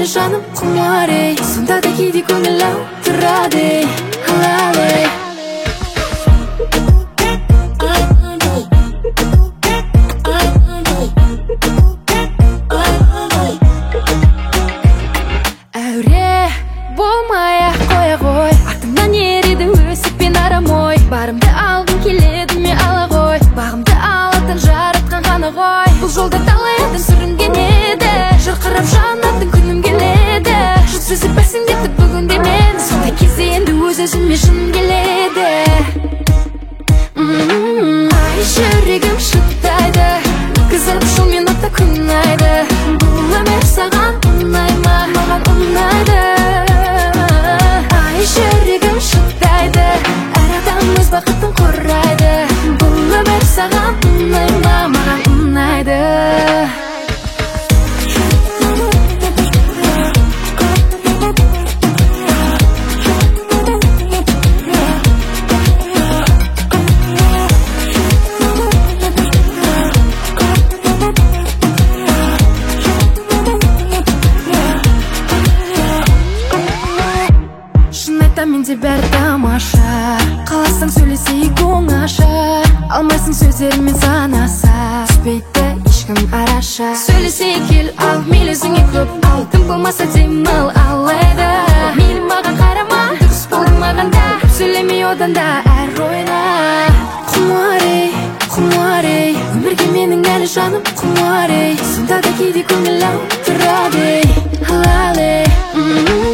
әлі жаным құмар ей, сонда да кейде көңіл ауырады ей, алалы ей. Әуре болмай-ақ қоя ғой, артымнан ериді өсекпен арам ой. Барымды алғым келеді ме ала ғой, бағымды алатын жаратқан ғана ғой. Бұл жолда талай адам сүрінген еді, жарқырап жанатын күнім келеді. Жұрт сөзі бәсеңдетті бүгінде мен, сондай кезде енді өз-өзіме шыным келеді. Ай, жүрегім шыттайды, қызарып жолмен отта күн айды. Бұл өмір саған ұнай ма? Маған ұнайды. Ай, жүрегім шыттайды, әр адам өз бақытын қорайды. Бұл өмір саған ұнай ма? Маған ұнайды. Менде бәрі тамаша, қаласаң сөйлесейік оңаша. Алмайсың сөздерімен санаса, түспейді ешкім араша. Сөйлесейік кел ал, мейлізіңе көп ал, кім болмаса демал алайда. Мейлі маған қарама, дұрыс болды маған да, көп сөйлемей одан да әр ойна. Құмар ей, өмірге менің әлі жаным құмар ей, сонда да кейде көңіл ауырады ей, алалы ей.